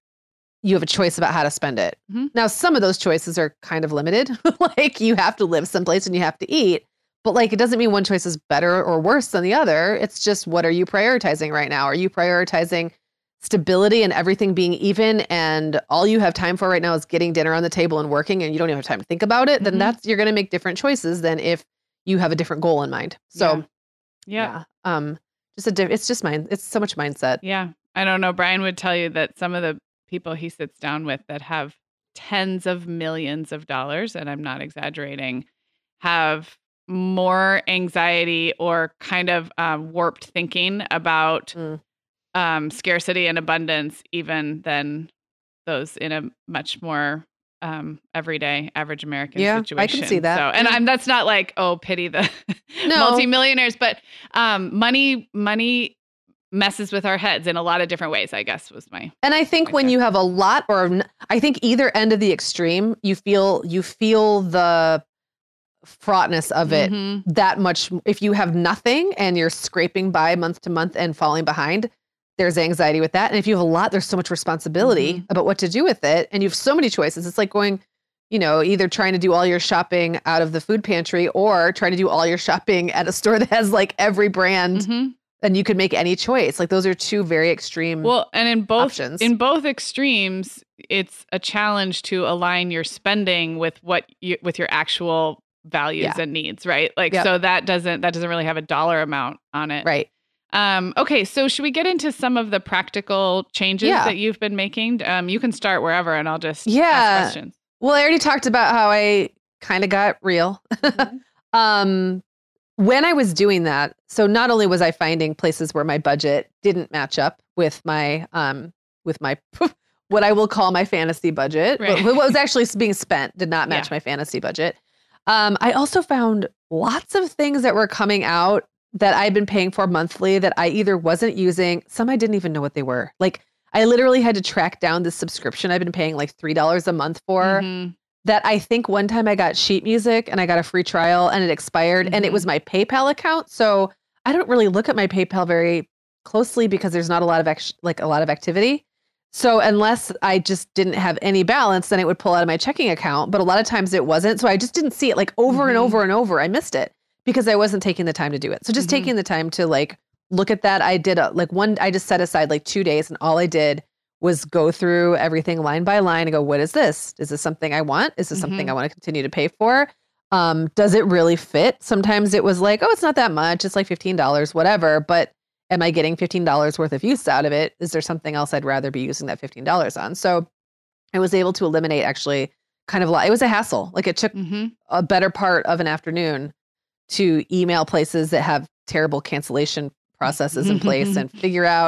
you have a choice about how to spend it. Mhm. Now, some of those choices are kind of limited. Like you have to live someplace and you have to eat. But like, it doesn't mean one choice is better or worse than the other. It's just, what are you prioritizing right now? Are you prioritizing stability and everything being even, and all you have time for right now is getting dinner on the table and working, and you don't even have time to think about it? Then Mhm. that's, you're going to make different choices than if you have a different goal in mind. So Yeah. yeah, um, just a, diff- it's just mind. It's so much mindset. Yeah. I don't know. Brian would tell you that some of the people he sits down with that have tens of millions of dollars, and I'm not exaggerating, have more anxiety or kind of um, warped thinking about Mm. um, scarcity and abundance even than those in a much more um, everyday average American Yeah, I can situation. see that. So, and Yeah. I'm, that's not like, oh, pity the No. multimillionaires, but um, money, money messes with our heads in a lot of different ways, I guess was my. And I think Right when there. you have a lot, or n- I think either end of the extreme, you feel you feel the fraughtness of it Mhm. that much. If you have nothing and you're scraping by month to month and falling behind, there's anxiety with that. And if you have a lot, there's so much responsibility Mhm. about what to do with it, and you have so many choices. It's like going, you know, either trying to do all your shopping out of the food pantry or trying to do all your shopping at a store that has like every brand, Mhm. and you could make any choice. Like those are two very extreme. Well, and in both options. in both extremes, it's a challenge to align your spending with what you with your actual values Yeah. and needs, right? Like Yep. so that doesn't that doesn't really have a dollar amount on it. Right. Um, okay, so should we get into some of the practical changes Yeah. that you've been making? Um, you can start wherever, and I'll just Yeah. ask questions. Well, I already talked about how I kind of got real. Mhm. um, when I was doing that, so not only was I finding places where my budget didn't match up with my um with my what I will call my fantasy budget, Right. what, what was actually being spent did not match Yeah. my fantasy budget. Um, I also found lots of things that were coming out that I'd been paying for monthly that I either wasn't using, some I didn't even know what they were. Like I literally had to track down this subscription I've been paying like three dollars a month for. Mhm. That I think one time I got sheet music and I got a free trial and it expired, and it Mhm. was my PayPal account. So I don't really look at my PayPal very closely because there's not a lot of ex- like a lot of activity. So unless I just didn't have any balance, then it would pull out of my checking account. But a lot of times it wasn't. So I just didn't see it like over and Mhm. over and over. I missed it because I wasn't taking the time to do it. So just Mhm. taking the time to like look at that. I did a, like one, I just set aside like two days and all I did was go through everything line by line and go, what is this? Is this something I want? Is this something Mhm. I want to continue to pay for? Um, does it really fit? Sometimes it was like, oh, it's not that much. It's like fifteen dollars, whatever. But am I getting fifteen dollars worth of use out of it? Is there something else I'd rather be using that fifteen dollars on? So I was able to eliminate actually kind of a lot. It was a hassle. Like it took Mhm. a better part of an afternoon to email places that have terrible cancellation processes in place and figure out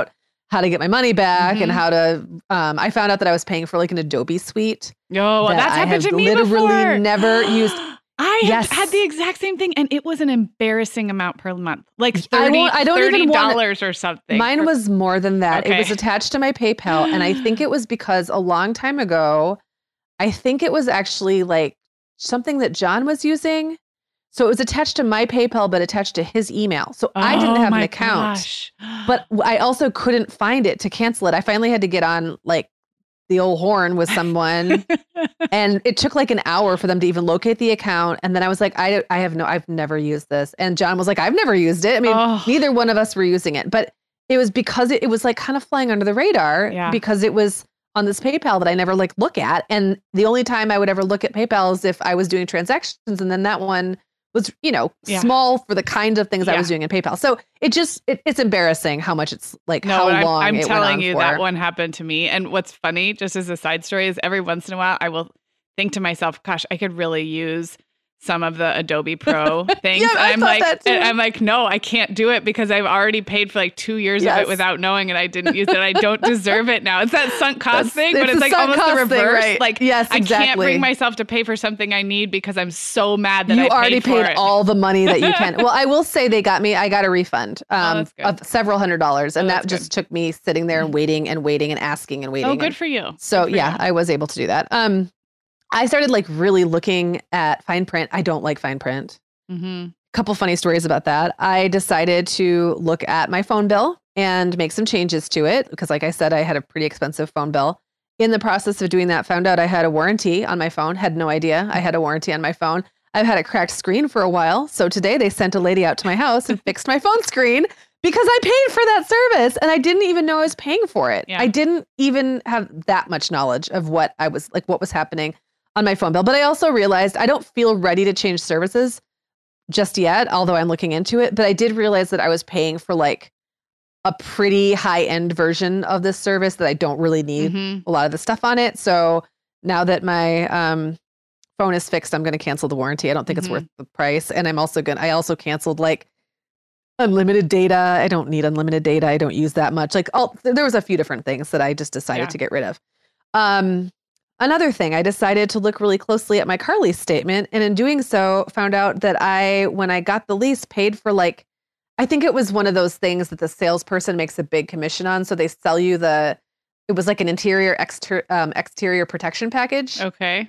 how to get my money back Mhm. and how to, um, I found out that I was paying for like an Adobe suite. No, that that's I happened have to me literally before. never used. I have Yes. had the exact same thing, and it was an embarrassing amount per month, like I thirty, won't- I don't even thirty wanna- dollars or something. Mine for- was more than that. It Okay. was attached to my PayPal. And I think it was because a long time ago, I think it was actually like something that John was using. So it was attached to my PayPal, but attached to his email. So I didn't Oh have an my account, gosh. but I also couldn't find it to cancel it. I finally had to get on like the old horn with someone and it took like an hour for them to even locate the account. And then I was like, I, I have no, I've never used this. And John was like, I've never used it. I mean, Oh. neither one of us were using it, but it was because it, it was like kind of flying under the radar Yeah. because it was on this PayPal that I never like look at. And the only time I would ever look at PayPal is if I was doing transactions. And then that one was, you know, Yeah. small for the kind of things I Yeah. was doing in PayPal. So it just, it, it's embarrassing how much it's like, No, how and I'm, long I'm it telling went on you for. that one happened to me. And what's funny, just as a side story, is every once in a while I will think to myself, gosh, I could really use some of the Adobe Pro things. Yeah, and I I'm thought like, that too. and I'm like, no, I can't do it because I've already paid for like two years of Yes. it without knowing, and I didn't use it. I don't deserve it now. It's that sunk cost That's- thing, but it's it's the like sunk almost the cost thing, reverse. right. Like, Yes, I can't exactly. bring myself to pay for something I need because I'm so mad that You I paid already for paid it. all the money that you can. Well, I will say they got me, I got a refund um, that's good. of several hundred dollars. And Oh, that that's just took me sitting there and waiting and waiting and asking and waiting. Oh, good and- for you. So Good for yeah, you. I was able to do that. Um, I started like really looking at fine print. I don't like fine print. Mhm. Couple funny stories about that. I decided to look at my phone bill and make some changes to it because like I said, I had a pretty expensive phone bill. In the process of doing that, found out I had a warranty on my phone. Had no idea I had a warranty on my phone. I've had a cracked screen for a while. So today they sent a lady out to my house and fixed my phone screen because I paid for that service and I didn't even know I was paying for it. Yeah. I didn't even have that much knowledge of what I was like, what was happening on my phone bill. But I also realized I don't feel ready to change services just yet, although I'm looking into it. But I did realize that I was paying for like a pretty high end version of this service that I don't really need Mhm. a lot of the stuff on it. So now that my um, phone is fixed, I'm going to cancel the warranty. I don't think Mhm. it's worth the price. And I'm also going to, I also canceled like unlimited data. I don't need unlimited data. I don't use that much. Like, all, there was a few different things that I just decided Yeah. to get rid of. Um, Another thing, I decided to look really closely at my car lease statement. And in doing so, found out that I, when I got the lease, paid for like, I think it was one of those things that the salesperson makes a big commission on. So they sell you the, it was like an interior exter, um, exterior protection package. Okay.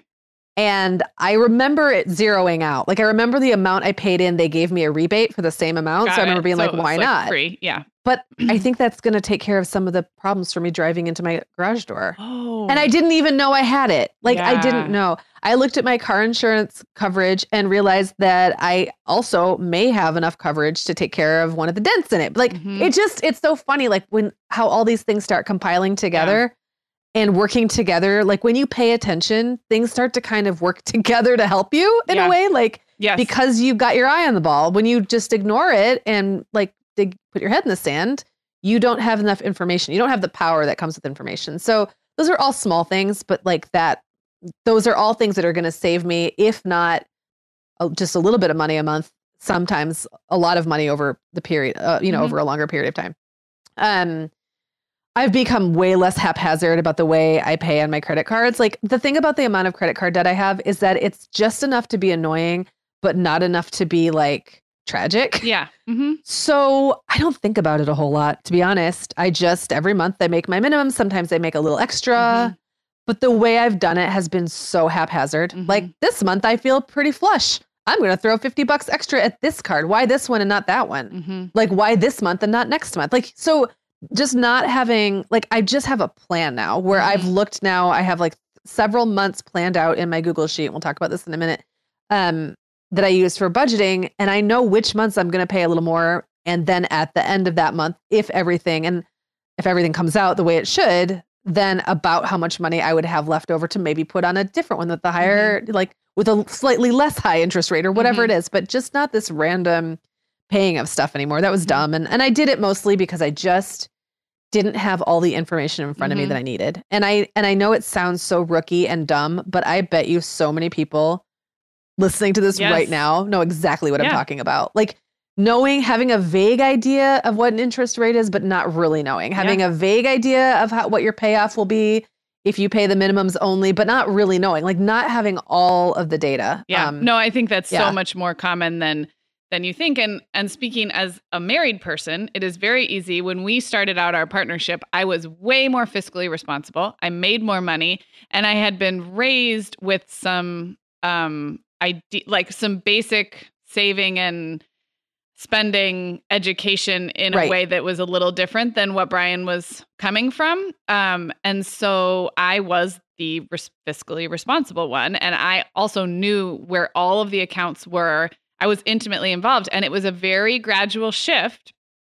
And I remember it zeroing out. Like I remember the amount I paid in, they gave me a rebate for the same amount. Got so I remember it. being So like, it was, why not? Free. Yeah. But I think that's going to take care of some of the problems for me driving into my garage door. Oh. And I didn't even know I had it. Like I Yeah. didn't know. I looked at my car insurance coverage and realized that I also may have enough coverage to take care of one of the dents in it. Like Mhm. it just, it's so funny, like when, how all these things start compiling together and working together. Like when you pay attention, things start to kind of work together to help you in Yeah. a way, like Yes. because you've got your eye on the ball. When you just ignore it and like dig, put your head in the sand, you don't have enough information. You don't have the power that comes with information. So those are all small things, but like that, those are all things that are going to save me, if not uh, just a little bit of money a month, sometimes a lot of money over the period, uh, you know, Mhm. over a longer period of time. Um, I've become way less haphazard about the way I pay on my credit cards. Like the thing about the amount of credit card debt I have is that it's just enough to be annoying, but not enough to be like tragic. Yeah. Mm-hmm. So I don't think about it a whole lot, to be honest. I just, every month I make my minimum. Sometimes I make a little extra, Mhm. but the way I've done it has been so haphazard. Mhm. Like this month I feel pretty flush. I'm going to throw fifty bucks extra at this card. Why this one and not that one? Mm-hmm. Like why this month and not next month? Like, so just not having, like, I just have a plan now where Mhm. I've looked now, I have like several months planned out in my Google Sheet. We'll talk about this in a minute. Um, that I use for budgeting. And I know which months I'm going to pay a little more. And then at the end of that month, if everything, and if everything comes out the way it should, then about how much money I would have left over to maybe put on a different one with the higher, like with a slightly less high interest rate or whatever Mhm. it is, but just not this random paying of stuff anymore. That was Mhm. dumb. And, and I did it mostly because I just didn't have all the information in front of me Mhm. that I needed. And I, and I know it sounds so rookie and dumb, but I bet you so many people listening to this Yes. right now know exactly what I'm Yeah. talking about. Like knowing, having a vague idea of what an interest rate is, but not really knowing, having Yeah. a vague idea of how, what your payoff will be if you pay the minimums only, but not really knowing, like not having all of the data. Yeah. Um, no, I think that's yeah. so much more common than than you think. And and speaking as a married person, it is very easy. When we started out our partnership, I was way more fiscally responsible. I made more money, and I had been raised with some um ide- like some basic saving and spending education in Right. a way that was a little different than what Brian was coming from. Um, and so I was the res- fiscally responsible one. And I also knew where all of the accounts were. I was intimately involved, and it was a very gradual shift.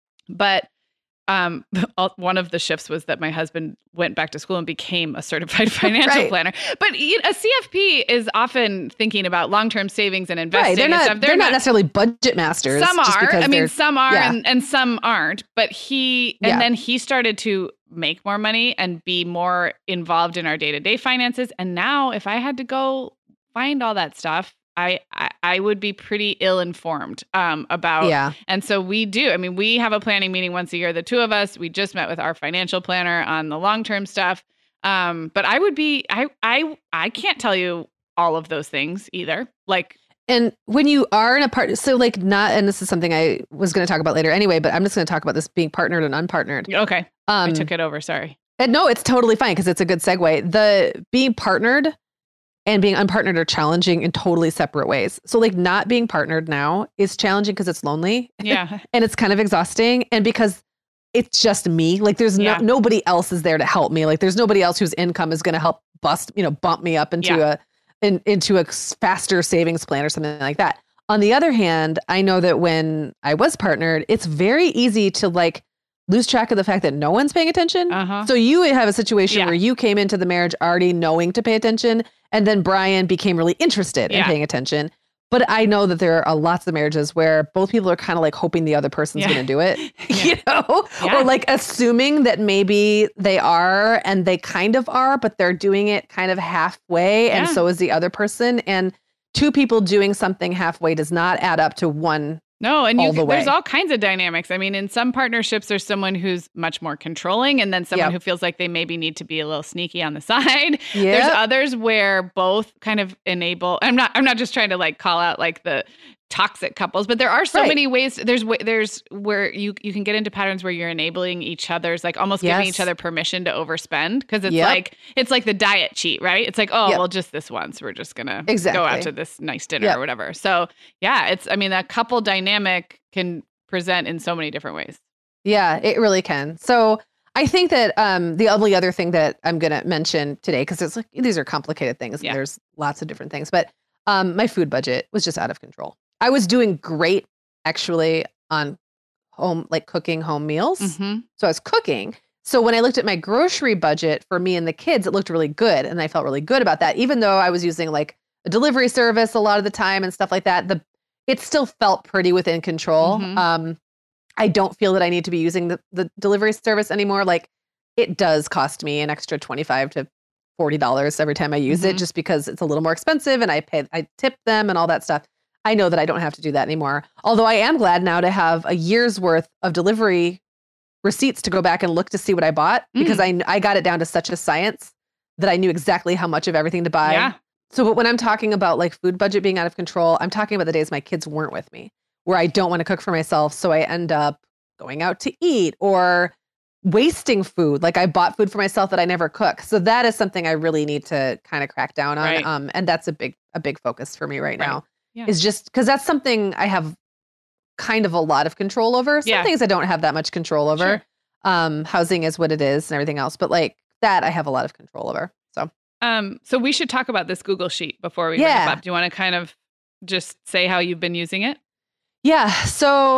But um, one of the shifts was that my husband went back to school and became a certified financial Right. planner. But you know, a C F P is often thinking about long-term savings and investing. Right. They're and not, stuff. they're, not necessarily budget masters. Some just are. because I mean, they're- some are, yeah. and, and some aren't. But he, and Yeah. then he started to make more money and be more involved in our day-to-day finances. And now, if I had to go find all that stuff, I, I, I would be pretty ill-informed um, about. Yeah. And so we do. I mean, we have a planning meeting once a year, the two of us. We just met with our financial planner on the long-term stuff. Um, but I would be, I, I, I can't tell you all of those things either. Like, And when you are in a part, so like not, and this is something I was going to talk about later anyway, but I'm just going to talk about this being partnered and unpartnered. okay, Um, I took it over. Sorry. and no, it's totally fine because it's a good segue. The being partnered and being unpartnered are challenging in totally separate ways. So like not being partnered now is challenging because it's lonely Yeah. and it's kind of exhausting. And because it's just me, like there's Yeah. no, nobody else is there to help me. Like there's nobody else whose income is going to help bust, you know, bump me up into Yeah. a, in, into a faster savings plan or something like that. On the other hand, I know that when I was partnered, it's very easy to like lose track of the fact that no one's paying attention. Uh-huh. So you have a situation Yeah. where you came into the marriage already knowing to pay attention, and then Brian became really interested in Yeah. paying attention. But I know that there are lots of marriages where both people are kind of like hoping the other person's Yeah. going to do it, Yeah. you know, Yeah. or like assuming that maybe they are and they kind of are, but they're doing it kind of halfway. And Yeah. so is the other person. And two people doing something halfway does not add up to one. No, and you, all the there's way. all kinds of dynamics. I mean, in some partnerships, there's someone who's much more controlling, and then someone Yep. who feels like they maybe need to be a little sneaky on the side. There's Yeah. others where both kind of enable. I'm not. I'm not just trying to like call out like the toxic couples, but there are so Right. many ways. There's wa- there's where you you can get into patterns where you're enabling each other's, like almost giving each Yes. other permission to overspend, because it's Yep. like it's like the diet cheat, right? It's like, oh Yep. well, just this once, we're just gonna go Exactly. out to this nice dinner Yep. or whatever. So yeah, it's. I mean, that couple dynamic can present in so many different ways. Yeah, it really can. So I think that um, the only other thing that I'm going to mention today, because it's like these are complicated things, Yeah. and there's lots of different things, but um, my food budget was just out of control. I was doing great actually on home, like cooking home meals. Mm-hmm. So I was cooking. So when I looked at my grocery budget for me and the kids, it looked really good, and I felt really good about that. Even though I was using like a delivery service a lot of the time and stuff like that, the it still felt pretty within control. Mhm. Um, I don't feel that I need to be using the, the delivery service anymore. Like it does cost me an extra twenty-five to forty dollars every time I use it, Mhm. just because it's a little more expensive and I pay, I tip them and all that stuff. I know that I don't have to do that anymore. Although I am glad now to have a year's worth of delivery receipts to go back and look to see what I bought, because I, I got it down to such a science that I knew exactly how much of everything to buy. Yeah. So but when I'm talking about like food budget being out of control, I'm talking about the days my kids weren't with me, where I don't want to cook for myself. So I end up going out to eat or wasting food. Like I bought food for myself that I never cook. So that is something I really need to kind of crack down on. Right. Um, and that's a big, a big focus for me right, Right. now Yeah. is just because that's something I have kind of a lot of control over. Some Yeah. things I don't have that much control over. Sure. Um, housing is what it is and everything else. But like that, I have a lot of control over. So Um, so we should talk about this Google Sheet before we Yeah. wrap up. Do you want to kind of just say how you've been using it? Yeah. So,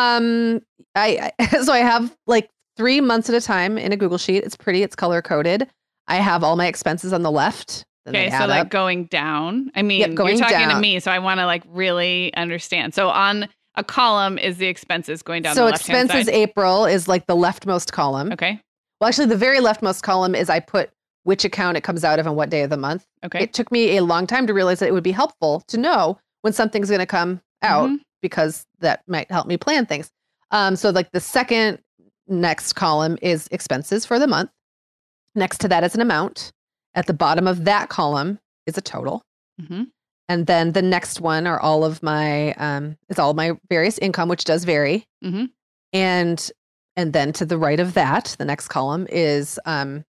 um, I, I so I have like three months at a time in a Google Sheet. It's pretty. It's color coded. I have all my expenses on the left. then Okay, they so add like up. going down. I mean, Yep, going you're talking to down. me, so I want to like really understand. So on a column is the expenses going down So the left-hand expenses side. April is like the leftmost column. Okay. Well, actually, the very leftmost column is I put which account it comes out of and what day of the month. Okay. It took me a long time to realize that it would be helpful to know when something's going to come out. Mhm. because that might help me plan things. Um, so like the second next column is expenses for the month. Next to that is an amount. At the bottom of that column is a total. Mm-hmm. And then the next one are all of my, um, it's all my various income, which does vary. Mm-hmm. And, and then to the right of that, the next column is, um,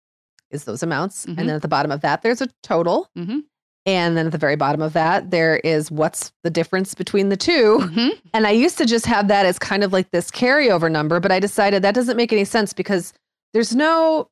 is those amounts. Mm-hmm. And then at the bottom of that, there's a total. Mm-hmm. And then at the very bottom of that, there is what's the difference between the two. Mm-hmm. And I used to just have that as kind of like this carryover number, but I decided that doesn't make any sense because there's no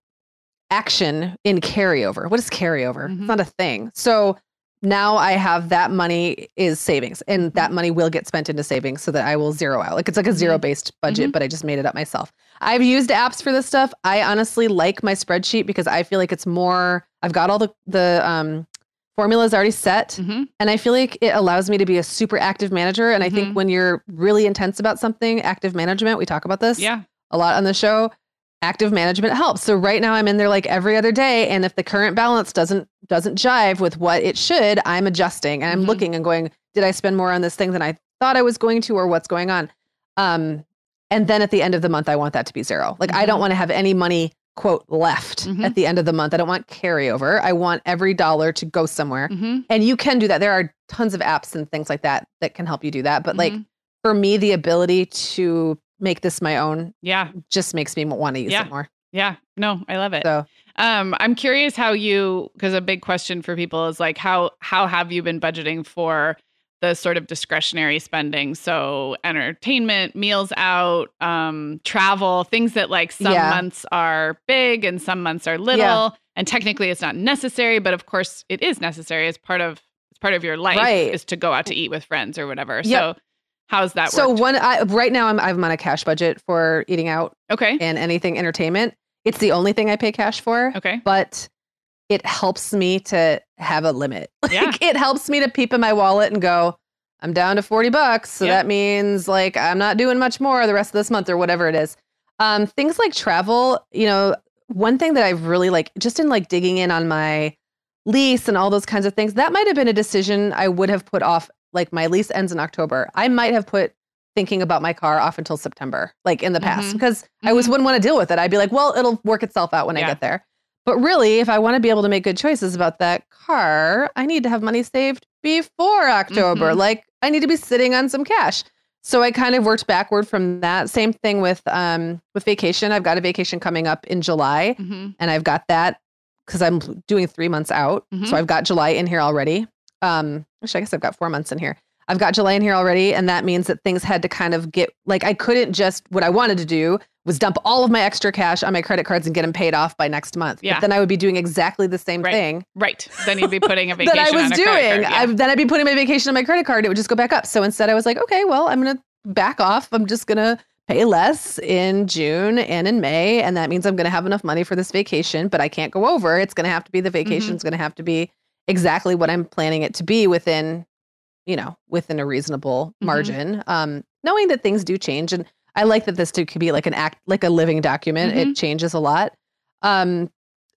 action in carryover. What is carryover? Mm-hmm. It's not a thing. So now I have that money is savings, and that money will get spent into savings so that I will zero out. Like it's like a zero based budget, Mm-hmm. but I just made it up myself. I've used apps for this stuff. I honestly like my spreadsheet because I feel like it's more, I've got all the, the, um, formulas already set. Mm-hmm. And I feel like it allows me to be a super active manager. And I Mm-hmm. think when you're really intense about something, active management, we talk about this Yeah. a lot on the show. Active management helps. So right now I'm in there like every other day. And if the current balance doesn't, doesn't jive with what it should, I'm adjusting and I'm Mm-hmm. looking and going, did I spend more on this thing than I thought I was going to, or what's going on? Um, and then at the end of the month, I want that to be zero. Like I don't Mhm. want to have any money, quote, left Mhm. at the end of the month. I don't want carryover. I want every dollar to go somewhere. Mm-hmm. And you can do that. There are tons of apps and things like that that can help you do that. But like Mhm. for me, the ability to make this my own Yeah. just makes me want to use Yeah. it more. Yeah. No, I love it. So Um, I'm curious how you, because a big question for people is like, how how have you been budgeting for the sort of discretionary spending? So entertainment, meals out, um, travel, things that like some Yeah. months are big and some months are little. Yeah. And technically it's not necessary, but of course it is necessary as part of it's part of your life Right. is to go out to eat with friends or whatever. Yep. So how's that so worked? one I, right now I'm I'm on a cash budget for eating out Okay. and anything entertainment. It's the only thing I pay cash for. Okay. But it helps me to have a limit. Like Yeah. it helps me to peep in my wallet and go, I'm down to forty bucks. So Yeah. that means like I'm not doing much more the rest of this month or whatever it is. Um, things like travel, you know, one thing that I've really like just in like digging in on my lease and all those kinds of things, that might have been a decision I would have put off. Like my lease ends in October. I might have put thinking about my car off until September, like in the past, Mhm. because I was wouldn't want to deal with it. I'd be like, well, it'll work itself out when I Yeah. get there. But really, if I want to be able to make good choices about that car, I need to have money saved before October. Mhm. Like I need to be sitting on some cash. So I kind of worked backward from that. Same thing with um with vacation. I've got a vacation coming up in July, Mm-hmm. and I've got that because I'm doing three months out. Mhm. So I've got July in here already. Um, actually, I guess I've got four months in here. I've got July in here already, and that means that things had to kind of get like I couldn't just what I wanted to do was dump all of my extra cash on my credit cards and get them paid off by next month. Yeah. But then I would be doing exactly the same Right. thing Right. Then you'd be putting a vacation that I was on a credit doing. card. Yeah. I, then I'd be putting my vacation on my credit card. It would just go back up. So instead, I was like, okay, well, I'm going to back off. I'm just going to pay less in June and in May. And that means I'm going to have enough money for this vacation, but I can't go over. It's going to have to be the vacation's going to have to be exactly what I'm planning it to be within, you know, within a reasonable Mhm. margin. Um, knowing that things do change. And I like that this too could be like an act, like a living document. It changes a lot. Um,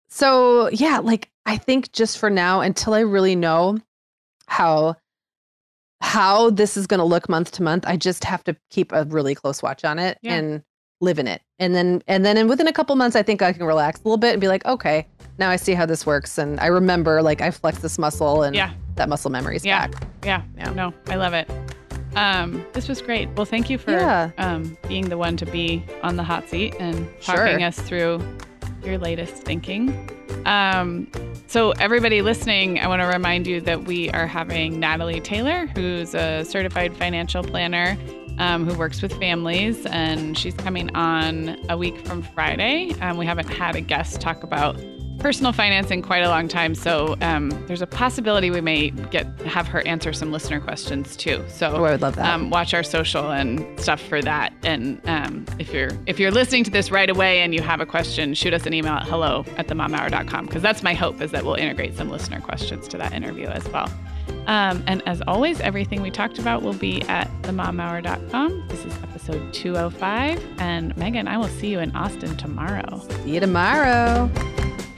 so yeah, like I think just for now, until I really know how how this is going to look month to month, I just have to keep a really close watch on it Yeah. and live in it. And then and then in, within a couple months, I think I can relax a little bit and be like, okay, now I see how this works, and I remember like I flex this muscle, and Yeah. that muscle memory's Yeah. back. Yeah. Yeah. No, I love it. Um, this was great. Well, thank you for Yeah. um, being the one to be on the hot seat and Sure. talking us through your latest thinking. Um, so everybody listening, I want to remind you that we are having Natalie Taylor, who's a certified financial planner um, who works with families, and she's coming on a week from Friday. Um, we haven't had a guest talk about personal finance in quite a long time, so um, there's a possibility we may get have her answer some listener questions too. So Oh, I would love that. Um, watch our social and stuff for that. And um, if you're if you're listening to this right away and you have a question, shoot us an email at hello at the mom hour dot com, because that's my hope, is that we'll integrate some listener questions to that interview as well. Um, and as always, everything we talked about will be at the mom hour dot com. This is episode two oh five, and Megan, I will see you in Austin tomorrow. See you tomorrow.